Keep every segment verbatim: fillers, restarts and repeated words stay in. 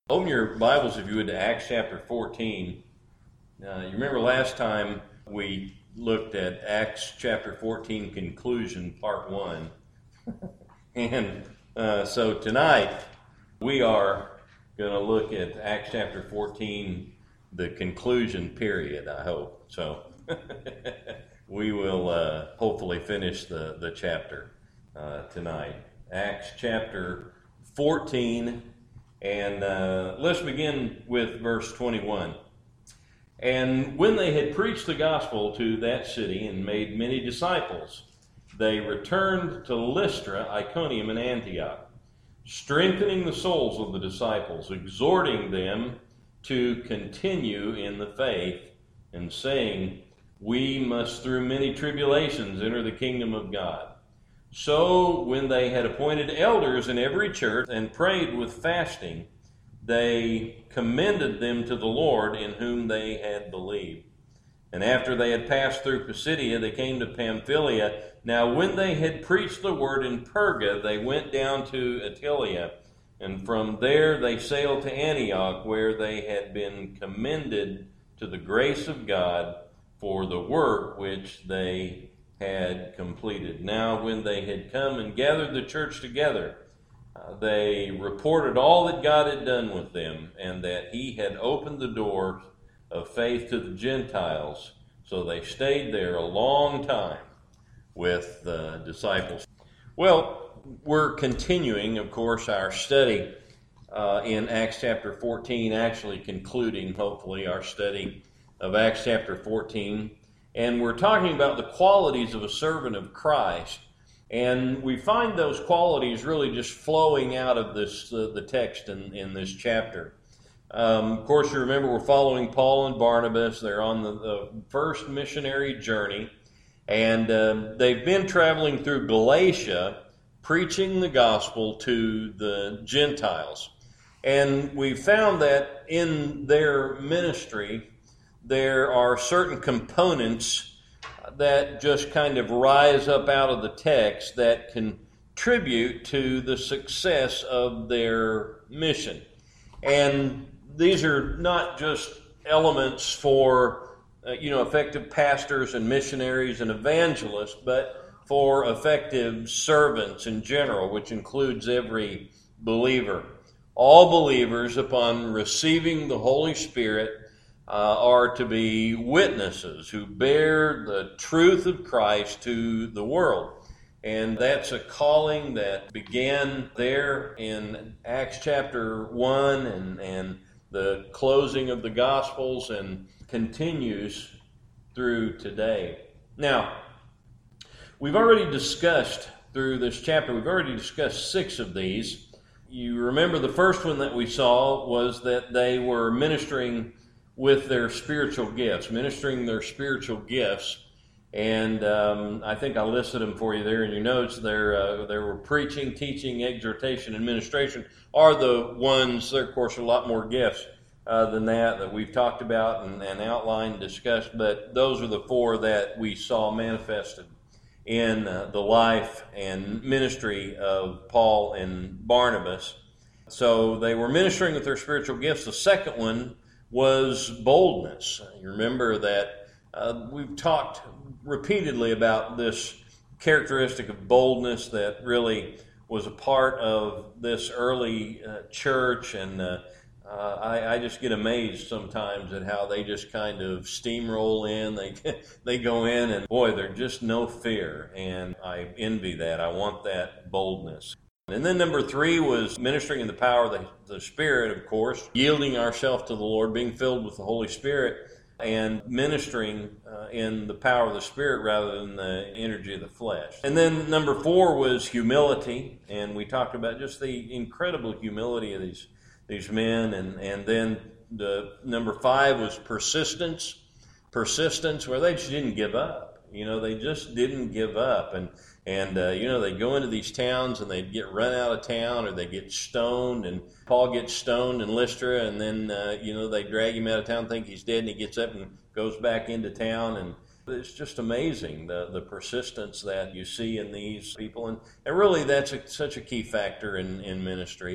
Open your Bibles, if you would, to Acts chapter fourteen. Uh, you remember last time we looked at Acts chapter fourteen conclusion, part one. and uh, so tonight we are going to look at Acts chapter fourteen, the conclusion period, I hope. So we will uh, hopefully finish the, the chapter uh, tonight. Acts chapter fourteen. And uh, let's begin with verse twenty-one. And when they had preached the gospel to that city and made many disciples, they returned to Lystra, Iconium, and Antioch, strengthening the souls of the disciples, exhorting them to continue in the faith, and saying, "We must through many tribulations enter the kingdom of God." So when they had appointed elders in every church and prayed with fasting, they commended them to the Lord in whom they had believed. And after they had passed through Pisidia, they came to Pamphylia. Now when they had preached the word in Perga, they went down to Attalia, and from there they sailed to Antioch, where they had been commended to the grace of God for the work which they had completed. Now when they had come and gathered the church together, uh, they reported all that God had done with them, and that he had opened the door of faith to the Gentiles. So they stayed there a long time with the disciples. Well, we're continuing, of course, our study uh, in Acts chapter fourteen, actually concluding, hopefully, our study of Acts chapter fourteen. And we're talking about the qualities of a servant of Christ. And we find those qualities really just flowing out of this uh, the text in, in this chapter. Um, of course, you remember we're following Paul and Barnabas. They're on the, the first missionary journey. And um, they've been traveling through Galatia, preaching the gospel to the Gentiles. And we found that in their ministry, there are certain components that just kind of rise up out of the text that contribute to the success of their mission. And these are not just elements for, uh, you know, effective pastors and missionaries and evangelists, but for effective servants in general, which includes every believer. All believers, upon receiving the Holy Spirit, Uh, are to be witnesses who bear the truth of Christ to the world. And that's a calling that began there in Acts chapter one and, and the closing of the Gospels and continues through today. Now, we've already discussed through this chapter, we've already discussed six of these. You remember the first one that we saw was that they were ministering with their spiritual gifts, ministering their spiritual gifts. And um, I think I listed them for you there in your notes. There, uh, there were preaching, teaching, exhortation, and administration are the ones. There, of course, are a lot more gifts uh, than that that we've talked about and, and outlined, discussed, but those are the four that we saw manifested in uh, the life and ministry of Paul and Barnabas. So they were ministering with their spiritual gifts. The second one was boldness. You remember that uh, we've talked repeatedly about this characteristic of boldness that really was a part of this early uh, church, and uh, uh, I, I just get amazed sometimes at how they just kind of steamroll in. They they go in, and boy, there's just no fear, and I envy that. I want that boldness. And then number three was ministering in the power of the, the Spirit, of course, yielding ourselves to the Lord, being filled with the Holy Spirit, and ministering uh, in the power of the Spirit rather than the energy of the flesh. And then number four was humility, and we talked about just the incredible humility of these, these men. And, and then the number five was persistence, persistence where they just didn't give up. You know, they just didn't give up. And And, uh, you know, they'd go into these towns and they'd get run out of town, or they'd get stoned. And Paul gets stoned in Lystra, and then, uh, you know, they drag him out of town, think he's dead, and he gets up and goes back into town. And it's just amazing, the, the persistence that you see in these people. And, and really, that's a, such a key factor in, in ministry.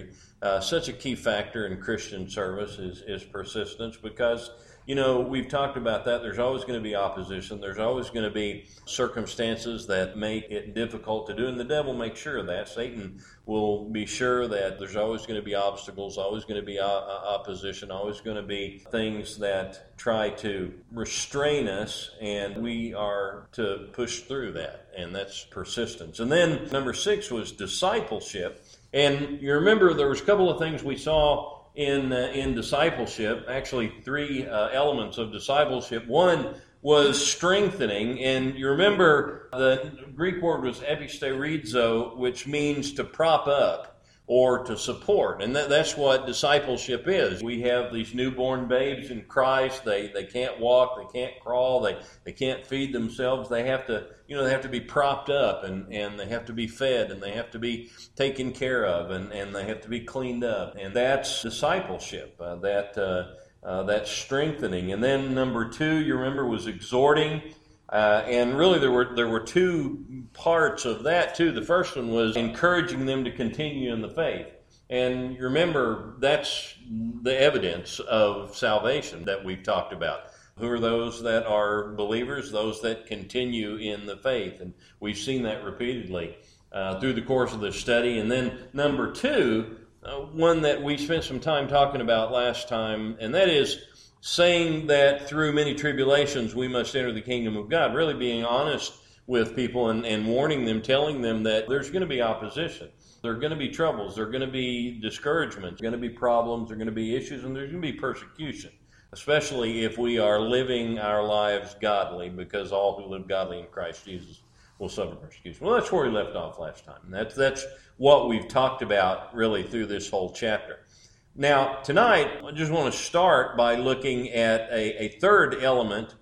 uh, such a key factor in Christian service is, is persistence, because, you know, we've talked about that. There's always going to be opposition. There's always going to be circumstances that make it difficult to do, and the devil makes sure of that. Satan will be sure that there's always going to be obstacles, always going to be opposition, always going to be things that try to restrain us, and we are to push through that, and that's persistence. And then number six was discipleship. And you remember there was a couple of things we saw in uh, in discipleship, actually three uh, elements of discipleship. One was strengthening, and you remember the Greek word was episterizo, which means to prop up or to support, and that, that's what discipleship is. We have these newborn babes in Christ. They they can't walk, they can't crawl, they they can't feed themselves. They have to, you know, they have to be propped up, and, and they have to be fed, and they have to be taken care of, and, and they have to be cleaned up, and that's discipleship. Uh, that uh, uh, that's strengthening. And then number two, you remember, was exhorting. Uh, and really, there were there were two parts of that too. The first one was encouraging them to continue in the faith. And you remember, that's the evidence of salvation that we've talked about. Who are those that are believers? Those that continue in the faith. And we've seen that repeatedly uh, through the course of this study. And then number two, uh, one that we spent some time talking about last time, and that is saying that through many tribulations we must enter the kingdom of God, really being honest with people and, and warning them, telling them that there's going to be opposition. There are going to be troubles. There are going to be discouragements. There are going to be problems. There are going to be issues, and there's going to be persecution, especially if we are living our lives godly, because all who live godly in Christ Jesus will suffer persecution. Well, that's where we left off last time. That's, that's what we've talked about really through this whole chapter. Now, tonight, I just want to start by looking at a, a third element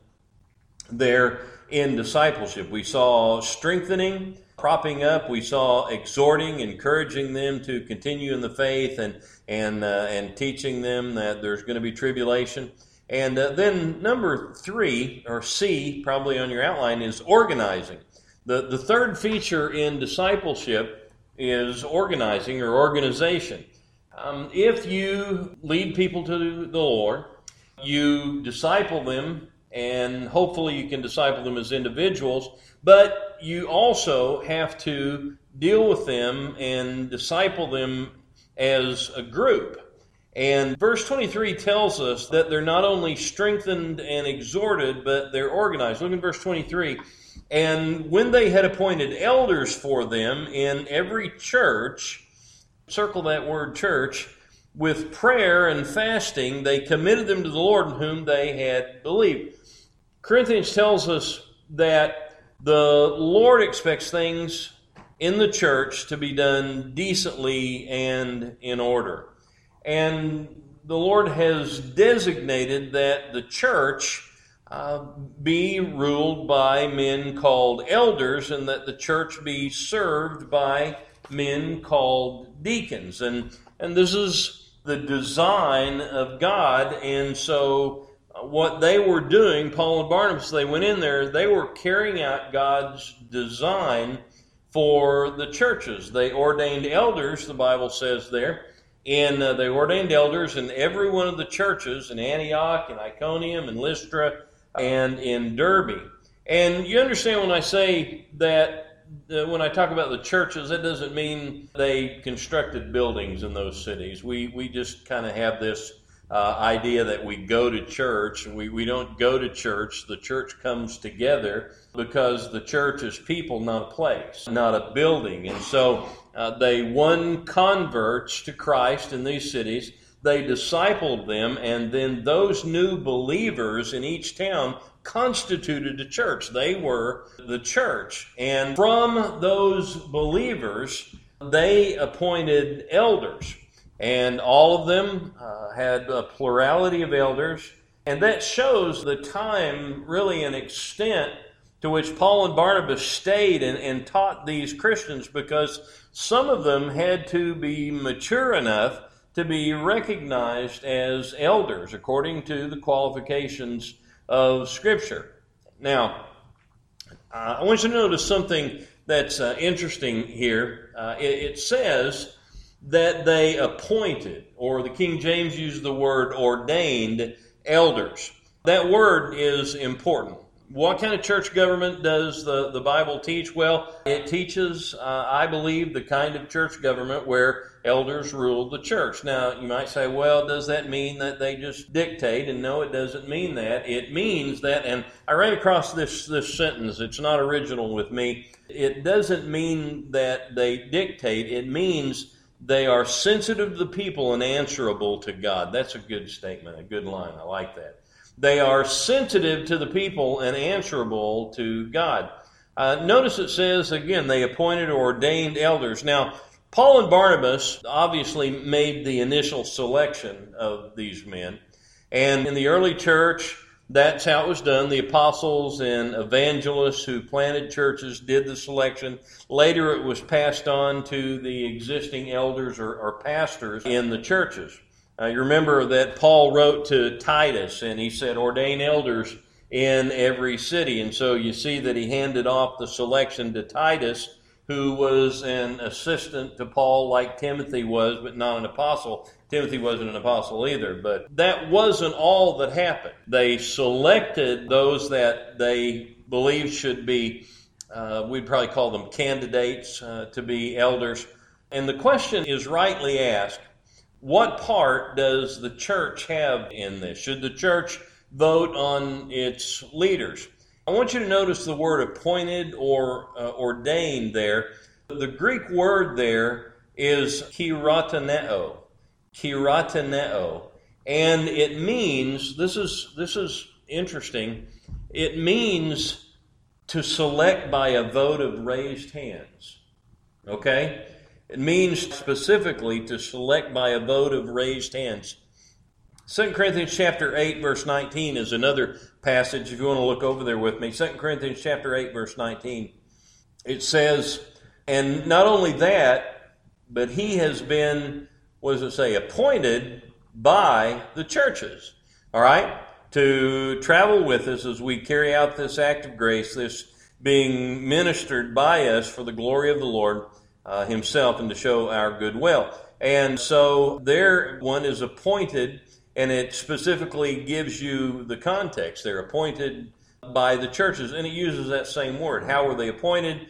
there in discipleship. We saw strengthening, propping up. We saw exhorting, encouraging them to continue in the faith, and and uh, and teaching them that there's going to be tribulation. And uh, then number three, or C, probably on your outline, is organizing. The, the third feature in discipleship is organizing or organization. Um, if you lead people to the Lord, you disciple them, and hopefully you can disciple them as individuals, but you also have to deal with them and disciple them as a group. And verse twenty-three tells us that they're not only strengthened and exhorted, but they're organized. Look at verse twenty-three. And when they had appointed elders for them in every church, circle that word church, with prayer and fasting, they committed them to the Lord in whom they had believed. Corinthians tells us that the Lord expects things in the church to be done decently and in order. And the Lord has designated that the church uh, be ruled by men called elders, and that the church be served by men called deacons. And and this is the design of God. And so what they were doing, Paul and Barnabas, they went in there, they were carrying out God's design for the churches. They ordained elders, the Bible says there, and uh, they ordained elders in every one of the churches in Antioch and Iconium and Lystra and in Derbe. And you understand when I say that, Uh, when I talk about the churches, that doesn't mean they constructed buildings in those cities. We we just kind of have this uh, idea that we go to church, and we, we don't go to church. The church comes together because the church is people, not a place, not a building. And so uh, they won converts to Christ in these cities. They discipled them, and then those new believers in each town constituted a church. They were the church. And from those believers, they appointed elders. And all of them uh, had a plurality of elders. And that shows the time, really, and extent to which Paul and Barnabas stayed and, and taught these Christians, because some of them had to be mature enough to be recognized as elders according to the qualifications of Scripture. Now, uh, I want you to notice something that's uh, interesting here. Uh, it, it says that they appointed, or the King James uses the word ordained, elders. That word is important. What kind of church government does the, the Bible teach? Well, it teaches, uh, I believe, the kind of church government where elders rule the church. Now, you might say, well, does that mean that they just dictate? And no, it doesn't mean that. It means that, and I ran across this, this sentence, it's not original with me. It doesn't mean that they dictate. It means they are sensitive to the people and answerable to God. That's a good statement, a good line. I like that. They are sensitive to the people and answerable to God. Uh, notice it says, again, they appointed or ordained elders. Now, Paul and Barnabas obviously made the initial selection of these men. And in the early church, that's how it was done. The apostles and evangelists who planted churches did the selection. Later, it was passed on to the existing elders or, or pastors in the churches. Uh, you remember that Paul wrote to Titus, and he said, ordain elders in every city. And so you see that he handed off the selection to Titus, who was an assistant to Paul like Timothy was, but not an apostle. Timothy wasn't an apostle either. But that wasn't all that happened. They selected those that they believed should be, uh, we'd probably call them candidates uh, to be elders. And the question is rightly asked, what part does the church have in this? Should the church vote on its leaders? I want you to notice the word appointed or uh, ordained there. The Greek word there is kirataneo. Kirataneo. And it means, this is, this is interesting, it means to select by a vote of raised hands. Okay? It means specifically to select by a vote of raised hands. Second Corinthians chapter eight, verse nineteen is another passage, if you want to look over there with me. Second Corinthians chapter eight, verse nineteen. It says, and not only that, but he has been, what does it say, appointed by the churches, all right, to travel with us as we carry out this act of grace, this being ministered by us for the glory of the Lord uh, himself and to show our goodwill. And so there one is appointed, and it specifically gives you the context. They're appointed by the churches, and it uses that same word. How were they appointed?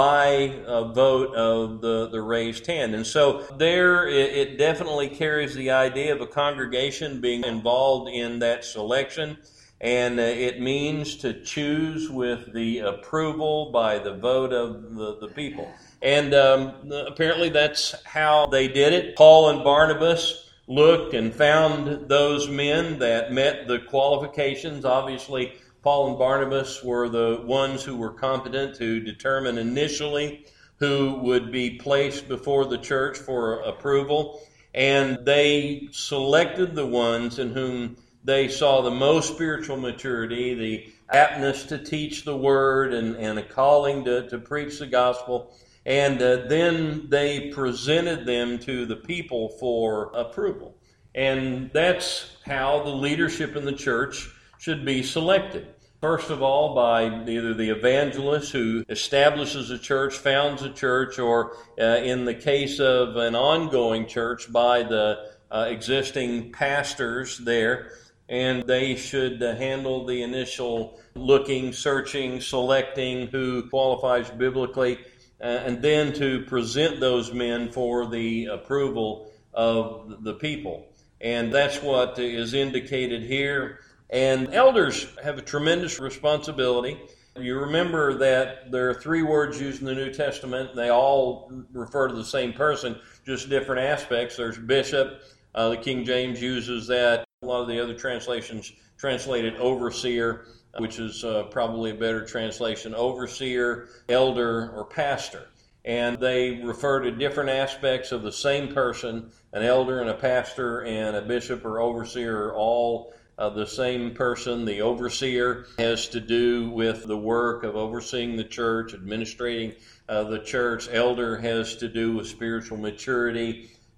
By a vote of the, the raised hand. And so there it, it definitely carries the idea of a congregation being involved in that selection. And uh, it means to choose with the approval by the vote of the, the people. And um, apparently that's how they did it. Paul and Barnabas looked and found those men that met the qualifications. Obviously, Paul and Barnabas were the ones who were competent to determine initially who would be placed before the church for approval. And they selected the ones in whom they saw the most spiritual maturity, the aptness to teach the word, and, and a calling to, to preach the gospel. And uh, then they presented them to the people for approval. And that's how the leadership in the church should be selected. First of all, by either the evangelist who establishes a church, founds a church, or uh, in the case of an ongoing church, by the uh, existing pastors there. And they should uh, handle the initial looking, searching, selecting who qualifies biblically, uh, and then to present those men for the approval of the people. And that's what is indicated here. And elders have a tremendous responsibility. You remember that there are three words used in the New Testament. They all refer to the same person, just different aspects. There's bishop. Uh, the King James uses that. A lot of the other translations translated overseer, which is uh, probably a better translation. Overseer, elder, or pastor. And they refer to different aspects of the same person. An elder and a pastor and a bishop or overseer are all Uh, the same person. The overseer has to do with the work of overseeing the church, administrating uh, the church. Elder has to do with spiritual maturity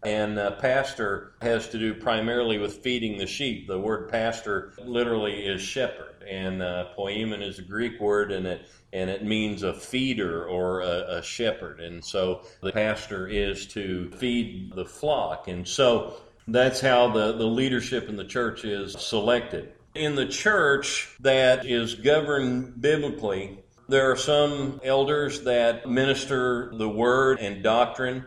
And uh, pastor has to do primarily with feeding the sheep. The word pastor literally is shepherd, and uh, poimen is a Greek word, and it and it means a feeder or a, a shepherd. And so the pastor is to feed the flock. And so that's how the, the leadership in the church is selected. In the church that is governed biblically, there are some elders that minister the word and doctrine.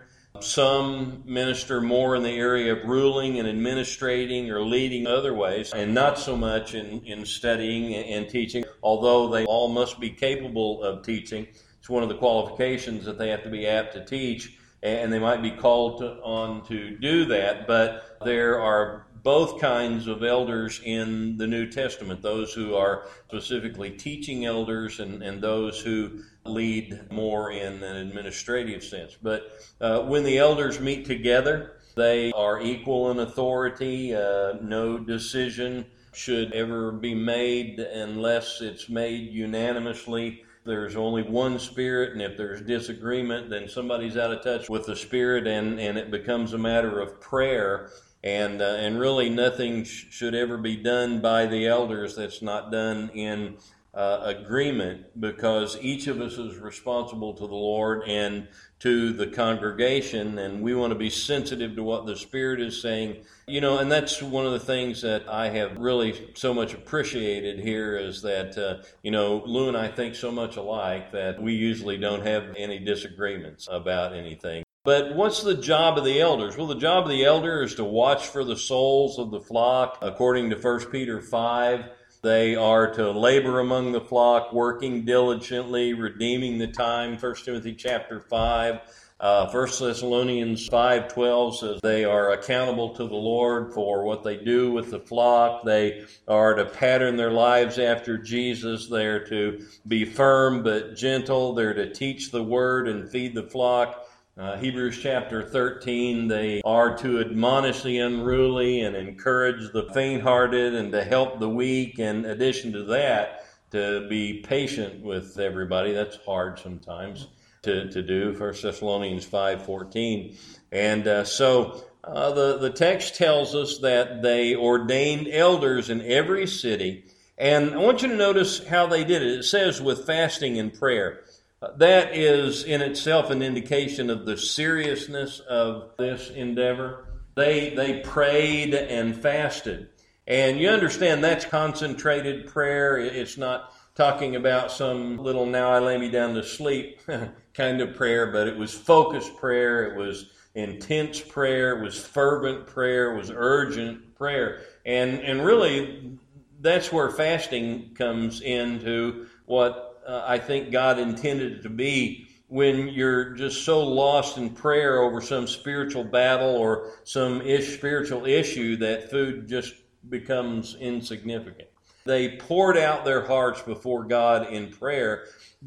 Some minister more in the area of ruling and administrating or leading other ways, and not so much in, in studying and teaching, although they all must be capable of teaching. It's one of the qualifications that they have to be apt to teach, and they might be called to, on to do that. But there are both kinds of elders in the New Testament, those who are specifically teaching elders and, and those who lead more in an administrative sense. But uh, when the elders meet together, they are equal in authority. Uh, no decision should ever be made unless it's made unanimously. There's only one Spirit, and if there's disagreement, then somebody's out of touch with the Spirit, and, and it becomes a matter of prayer. And uh, and really nothing sh- should ever be done by the elders that's not done in uh, agreement, because each of us is responsible to the Lord and to the congregation, and we want to be sensitive to what the Spirit is saying. You know, and that's one of the things that I have really so much appreciated here is that, uh, you know, Lou and I think so much alike that we usually don't have any disagreements about anything. But what's the job of the elders? Well, the job of the elder is to watch for the souls of the flock. According to First Peter five, they are to labor among the flock, working diligently, redeeming the time. First Timothy chapter five. Uh, First Thessalonians five twelve says they are accountable to the Lord for what they do with the flock. They are to pattern their lives after Jesus. They're to be firm but gentle. They're to teach the word and feed the flock. Uh, Hebrews chapter thirteen, they are to admonish the unruly and encourage the faint-hearted and to help the weak. In addition to that, to be patient with everybody. That's hard sometimes to, to do, First Thessalonians five fourteen. And uh, so uh, the, the text tells us that they ordained elders in every city. And I want you to notice how they did it. It says with fasting and prayer. That is in itself an indication of the seriousness of this endeavor. They they prayed and fasted. And you understand that's concentrated prayer. It's not talking about some little now I lay me down to sleep kind of prayer, but it was focused prayer. It was intense prayer. It was fervent prayer. It was urgent prayer. And, and really, that's where fasting comes into what Uh, I think God intended it to be when you're just so lost in prayer over some spiritual battle or some ish spiritual issue that food just becomes insignificant. They poured out their hearts before God in prayer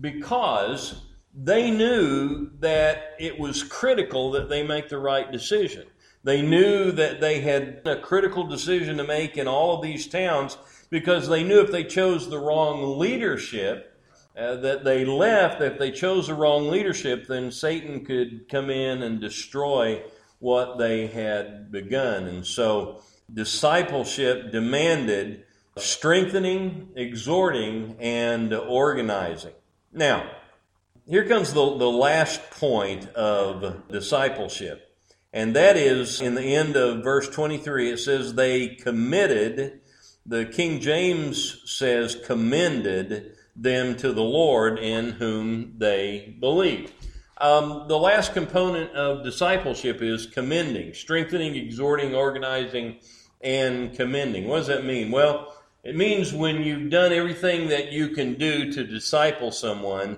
because they knew that it was critical that they make the right decision. They knew that they had a critical decision to make in all of these towns because they knew if they chose the wrong leadership, Uh, that they left, if they chose the wrong leadership, then Satan could come in and destroy what they had begun. And so discipleship demanded strengthening, exhorting, and organizing. Now, here comes the, the last point of discipleship. And that is in the end of verse twenty-three, it says they committed, the King James says commended, them to the Lord in whom they believe. Um, the last component of discipleship is commending, strengthening, exhorting, organizing, and commending. What does that mean? Well, it means when you've done everything that you can do to disciple someone,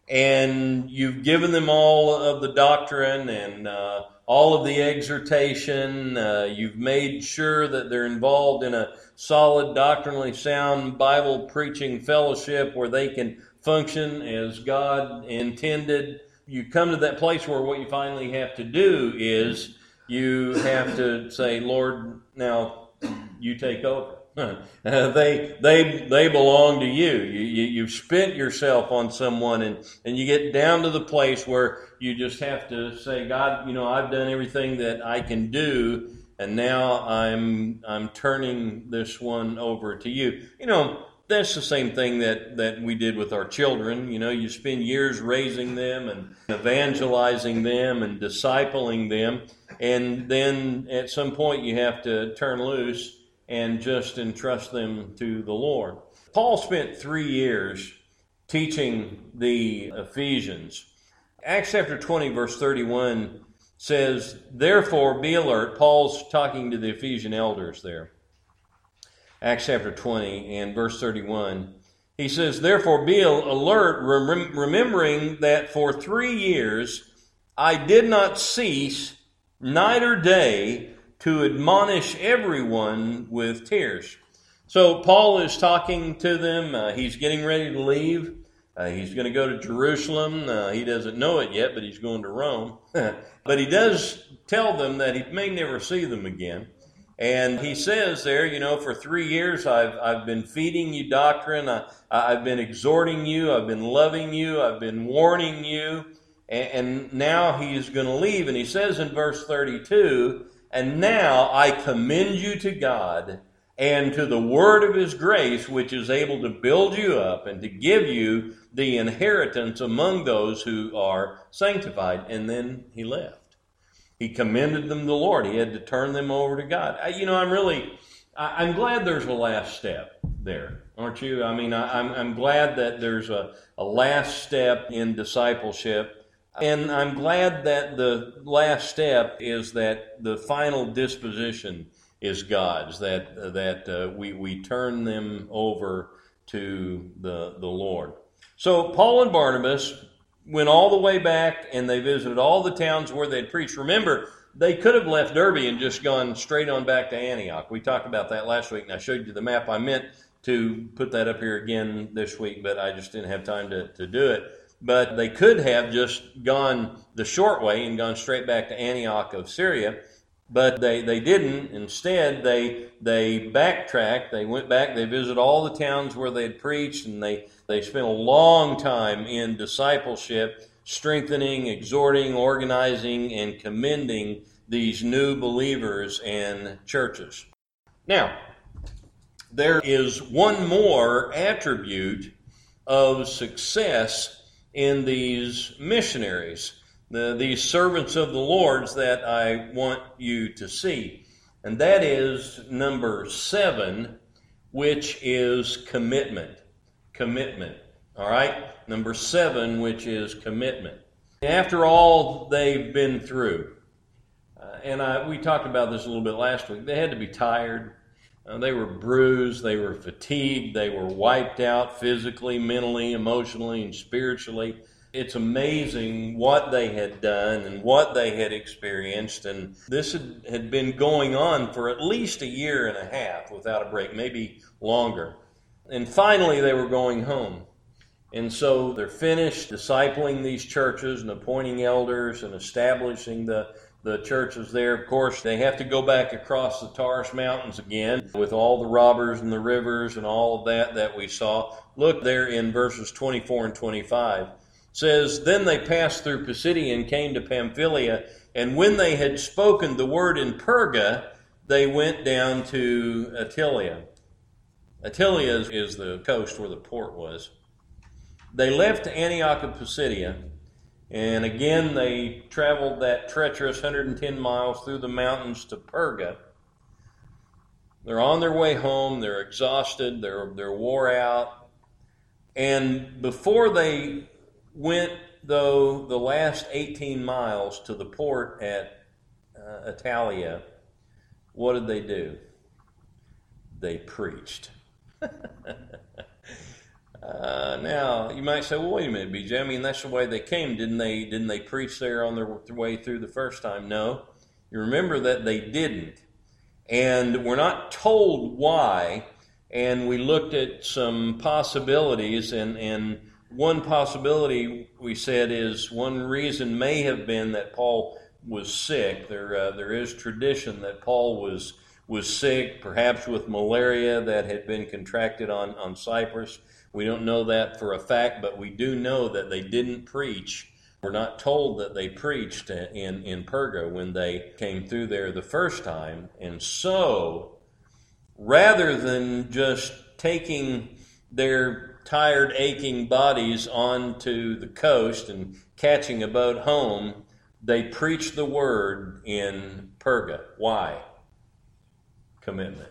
and you've given them all of the doctrine and uh, all of the exhortation, uh, you've made sure that they're involved in a solid, doctrinally sound, Bible-preaching fellowship where they can function as God intended. You come to that place where what you finally have to do is you have to say, Lord, now you take over. they they they belong to you. You, you. You've spent yourself on someone, and, and you get down to the place where you just have to say, God, you know, I've done everything that I can do, and now I'm I'm turning this one over to you. You know, that's the same thing that, that we did with our children. You know, you spend years raising them and evangelizing them and discipling them, and then at some point you have to turn loose and just entrust them to the Lord. Paul spent three years teaching the Ephesians. Acts chapter twenty, verse thirty-one says, therefore be alert. Paul's talking to the Ephesian elders there. Acts chapter twenty and verse thirty-one. He says, therefore be alert, rem- remembering that for three years I did not cease night or day to admonish everyone with tears. So Paul is talking to them. Uh, he's getting ready to leave. Uh, he's going to go to Jerusalem. Uh, he doesn't know it yet, but he's going to Rome. But he does tell them that he may never see them again. And he says there, you know, for three years I've I've been feeding you doctrine. I, I've been exhorting you. I've been loving you. I've been warning you. And, and now he is going to leave. And he says in verse thirty-two, and now I commend you to God and to the word of his grace, which is able to build you up and to give you the inheritance among those who are sanctified. And then he left. He commended them to the Lord. He had to turn them over to God. I, you know, I'm really, I, I'm glad there's a last step there, aren't you? I mean, I, I'm, I'm glad that there's a, a last step in discipleship. And I'm glad that the last step is that the final disposition is God's, that that uh, we, we turn them over to the, the Lord. So Paul and Barnabas went all the way back, and they visited all the towns where they'd preached. Remember, they could have left Derbe and just gone straight on back to Antioch. We talked about that last week, and I showed you the map. I meant to put that up here again this week, but I just didn't have time to, to do it. But they could have just gone the short way and gone straight back to Antioch of Syria, but they, they didn't. Instead, they they backtracked. They went back. They visited all the towns where they had preached, and they, they spent a long time in discipleship, strengthening, exhorting, organizing, and commending these new believers and churches. Now, there is one more attribute of success in these missionaries, the, these servants of the Lord's, that I want you to see. And that is number seven, which is commitment. Commitment. All right? Number seven, which is commitment. After all they've been through, uh, and I, we talked about this a little bit last week, they had to be tired. Uh, they were bruised, they were fatigued, they were wiped out physically, mentally, emotionally, and spiritually. It's amazing what they had done and what they had experienced, and this had, had been going on for at least a year and a half without a break, maybe longer. And finally they were going home. And so they're finished discipling these churches and appointing elders and establishing the The churches there. Of course, they have to go back across the Taurus Mountains again with all the robbers and the rivers and all of that that we saw. Look there in verses twenty-four and twenty-five. It says, then they passed through Pisidia and came to Pamphylia, and when they had spoken the word in Perga, they went down to Attalia. Attalia is the coast where the port was. They left Antioch of Pisidia, and again, they traveled that treacherous one hundred ten miles through the mountains to Perga. They're on their way home. They're exhausted. They're, they're wore out. And before they went, though, the last eighteen miles to the port at uh, Attalia, what did they do? They preached. Uh, now, you might say, well, wait a minute, B J. I mean, that's the way they came. Didn't they Didn't they preach there on their way through the first time? No. You remember that they didn't. And we're not told why. And we looked at some possibilities. And, and one possibility we said is one reason may have been that Paul was sick. There, uh, there is tradition that Paul was was sick, perhaps with malaria that had been contracted on, on Cyprus. We don't know that for a fact, but we do know that they didn't preach. We're not told that they preached in, in Perga when they came through there the first time. And so, rather than just taking their tired, aching bodies onto the coast and catching a boat home, they preached the word in Perga. Why? Commitment.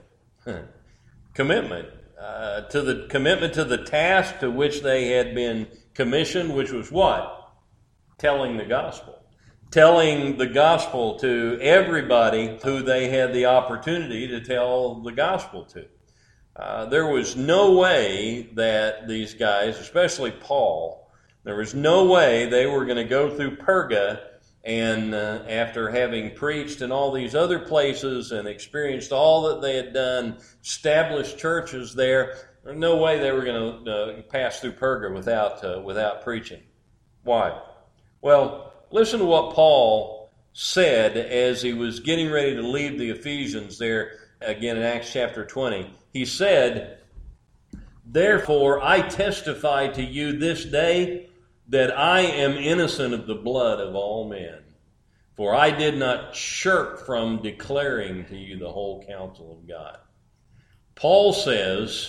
Commitment. Uh, to the commitment to the task to which they had been commissioned, which was what? Telling the gospel. Telling the gospel to everybody who they had the opportunity to tell the gospel to. Uh, there was no way that these guys, especially Paul, there was no way they were going to go through Perga and uh, after having preached in all these other places and experienced all that they had done, established churches there, there's no way they were going to uh, pass through Perga without uh, without preaching. Why? Well, listen to what Paul said as he was getting ready to leave the Ephesians there, again in Acts chapter twenty. He said, "Therefore I testify to you this day that I am innocent of the blood of all men. For I did not shirk from declaring to you the whole counsel of God." Paul says,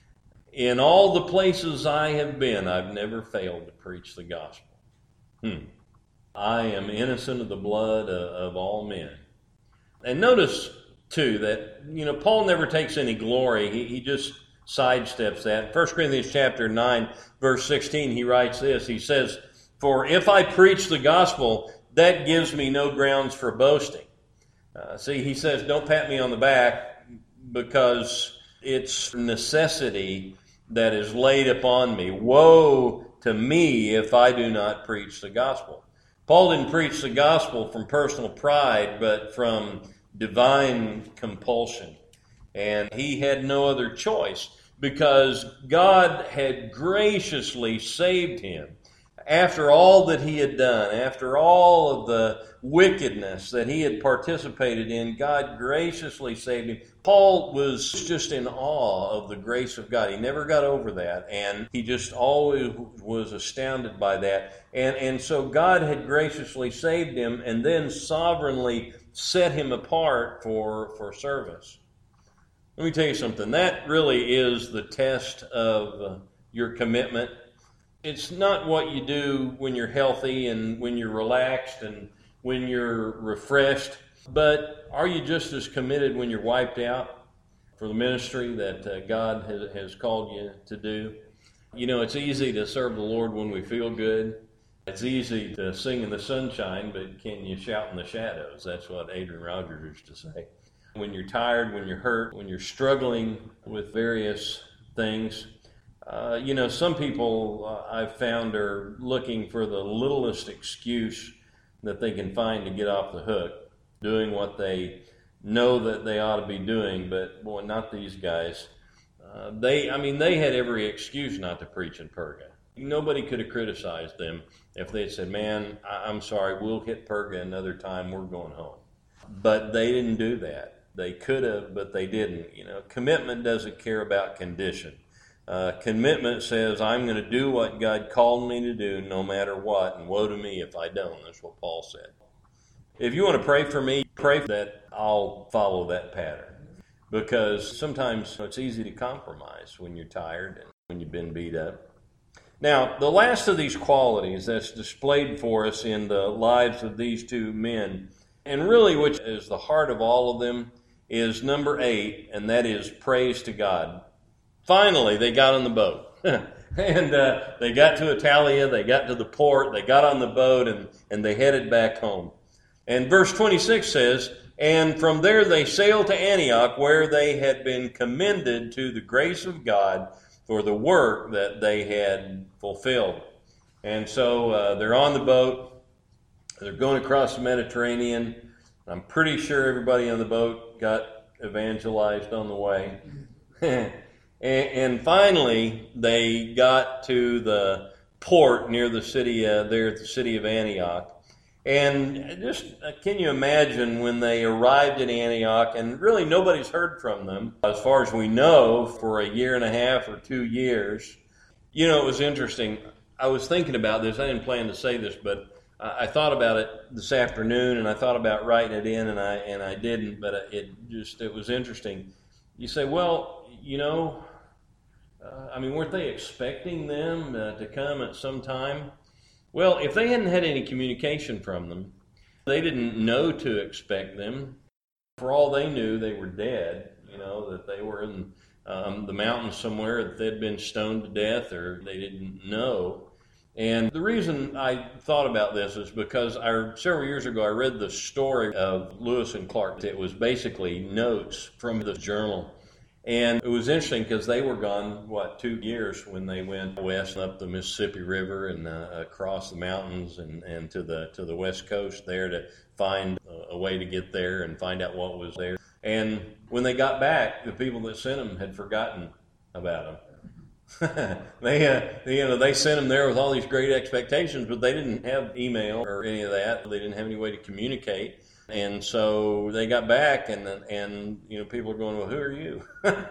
in all the places I have been, I've never failed to preach the gospel. Hmm. I am innocent of the blood of, of all men. And notice, too, that, you know, Paul never takes any glory. He, he just sidesteps that. In First Corinthians chapter nine, verse sixteen, he writes this. He says, "For if I preach the gospel, that gives me no grounds for boasting." Uh, see, he says, don't pat me on the back because it's necessity that is laid upon me. Woe to me if I do not preach the gospel. Paul didn't preach the gospel from personal pride, but from divine compulsion. And he had no other choice because God had graciously saved him. After all that he had done, after all of the wickedness that he had participated in, God graciously saved him. Paul was just in awe of the grace of God. He never got over that, and he just always was astounded by that. And, and so God had graciously saved him and then sovereignly set him apart for, for service. Let me tell you something. That really is the test of uh, your commitment. It's not what you do when you're healthy and when you're relaxed and when you're refreshed, but are you just as committed when you're wiped out for the ministry that uh, God has, has called you to do? You know, it's easy to serve the Lord when we feel good. It's easy to sing in the sunshine, but can you shout in the shadows? That's what Adrian Rogers used to say. When you're tired, when you're hurt, when you're struggling with various things, uh, you know, some people uh, I've found are looking for the littlest excuse that they can find to get off the hook, doing what they know that they ought to be doing, but boy, not these guys. Uh, they, I mean, they had every excuse not to preach in Perga. Nobody could have criticized them if they had said, "Man, I- I'm sorry, we'll hit Perga another time, we're going home." But they didn't do that. They could have, but they didn't. You know, commitment doesn't care about condition. Uh, commitment says, I'm going to do what God called me to do no matter what, and woe to me if I don't. That's what Paul said. If you want to pray for me, pray that I'll follow that pattern. Because sometimes it's easy to compromise when you're tired and when you've been beat up. Now, the last of these qualities that's displayed for us in the lives of these two men, and really which is the heart of all of them, is number eight, and that is praise to God. Finally, they got on the boat. and uh, they got to Italia, they got to the port, they got on the boat, and, and they headed back home. And verse twenty-six says, "And from there they sailed to Antioch, where they had been commended to the grace of God for the work that they had fulfilled." And so uh, they're on the boat, they're going across the Mediterranean. I'm pretty sure everybody on the boat got evangelized on the way. And finally, they got to the port near the city, uh, there at the city of Antioch. And just, uh, can you imagine when they arrived in Antioch, and really nobody's heard from them, as far as we know, for a year and a half or two years. You know, it was interesting. I was thinking about this. I didn't plan to say this, but I, I thought about it this afternoon, and I thought about writing it in, and I and I didn't, but it just, it was interesting. You say, well, you know, uh, I mean, weren't they expecting them uh, to come at some time? Well, if they hadn't had any communication from them, they didn't know to expect them. For all they knew, they were dead, you know, that they were in um, the mountains somewhere, that they'd been stoned to death, or they didn't know. And the reason I thought about this is because I, several years ago I read the story of Lewis and Clark. It was basically notes from the journal. And it was interesting because they were gone, what, two years when they went west up the Mississippi River and uh, across the mountains and, and to the to the west coast there to find a, a way to get there and find out what was there. And when they got back, the people that sent them had forgotten about them. they, uh, they, you know, they sent them there with all these great expectations, but they didn't have email or any of that. They didn't have any way to communicate. And so they got back, and and you know, people are going, well, who are you?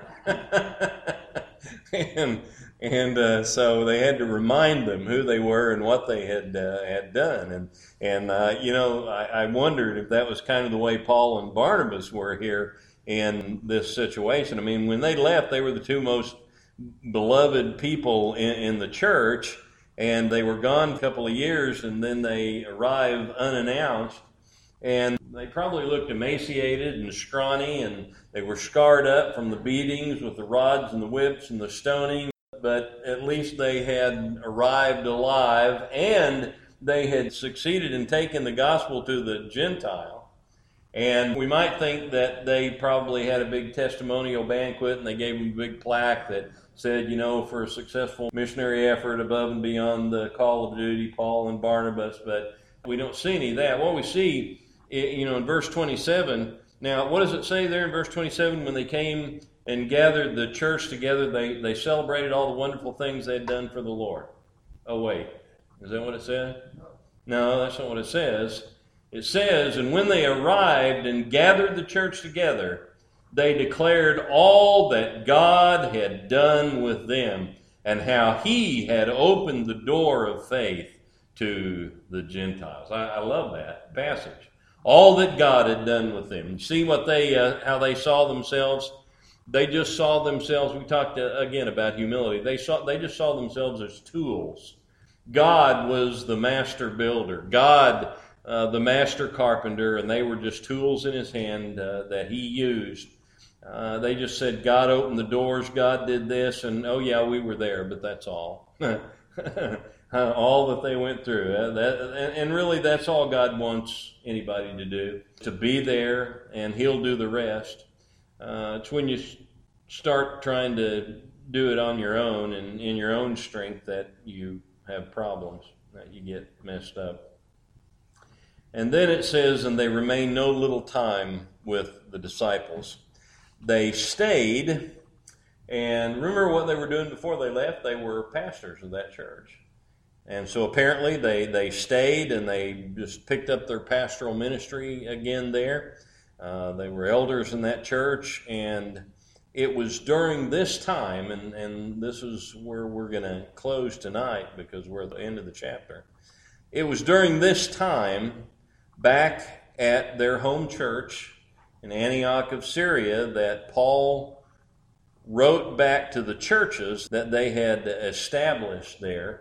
and and uh, so they had to remind them who they were and what they had uh, had done. And and uh, you know, I, I wondered if that was kind of the way Paul and Barnabas were here in this situation. I mean, when they left, they were the two most beloved people in, in the church, and they were gone a couple of years, and then they arrived unannounced. And they probably looked emaciated and scrawny, and they were scarred up from the beatings with the rods and the whips and the stoning. But at least they had arrived alive, and they had succeeded in taking the gospel to the Gentile. And we might think that they probably had a big testimonial banquet, and they gave them a big plaque that said, you know, for a successful missionary effort above and beyond the call of duty, Paul and Barnabas. But we don't see any of that. What we see, you know, in verse twenty-seven, now what does it say there in verse twenty-seven? When they came and gathered the church together, they, they celebrated all the wonderful things they had done for the Lord. Oh, wait, is that what it said? No, that's not what it says. It says, and when they arrived and gathered the church together, they declared all that God had done with them and how he had opened the door of faith to the Gentiles. I, I love that passage. All that God had done with them. See what they, uh, how they saw themselves? They just saw themselves. We talked uh, again about humility. They saw, they just saw themselves as tools. God was the master builder. God, uh, the master carpenter, and they were just tools in his hand uh, that he used. Uh, they just said, God opened the doors, God did this, and oh yeah, we were there, but that's all. Uh, all that they went through. Uh, that, and, and really, that's all God wants anybody to do, to be there, and he'll do the rest. Uh, it's when you start trying to do it on your own and in your own strength that you have problems, that you get messed up. And then it says, and they remained no little time with the disciples. They stayed, and remember what they were doing before they left? They were pastors of that church. And so apparently they, they stayed and they just picked up their pastoral ministry again there. Uh, they were elders in that church, and it was during this time, and, and this is where we're going to close tonight because we're at the end of the chapter. It was during this time, back at their home church in Antioch of Syria, that Paul wrote back to the churches that they had established there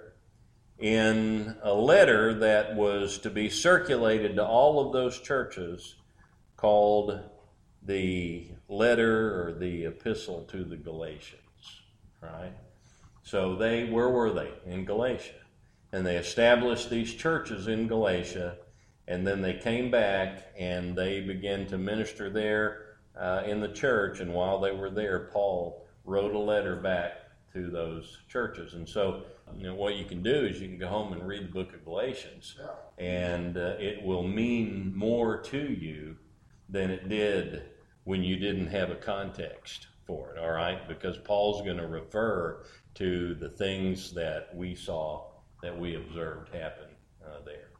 in a letter that was to be circulated to all of those churches, called the letter or the epistle to the Galatians, right? So they, where were they? In Galatia. And they established these churches in Galatia, and then they came back and they began to minister there uh, in the church, and while they were there, Paul wrote a letter back to those churches. And so, you know, what you can do is you can go home and read the book of Galatians, and uh, it will mean more to you than it did when you didn't have a context for it, all right? Because Paul's going to refer to the things that we saw, that we observed happen uh, there.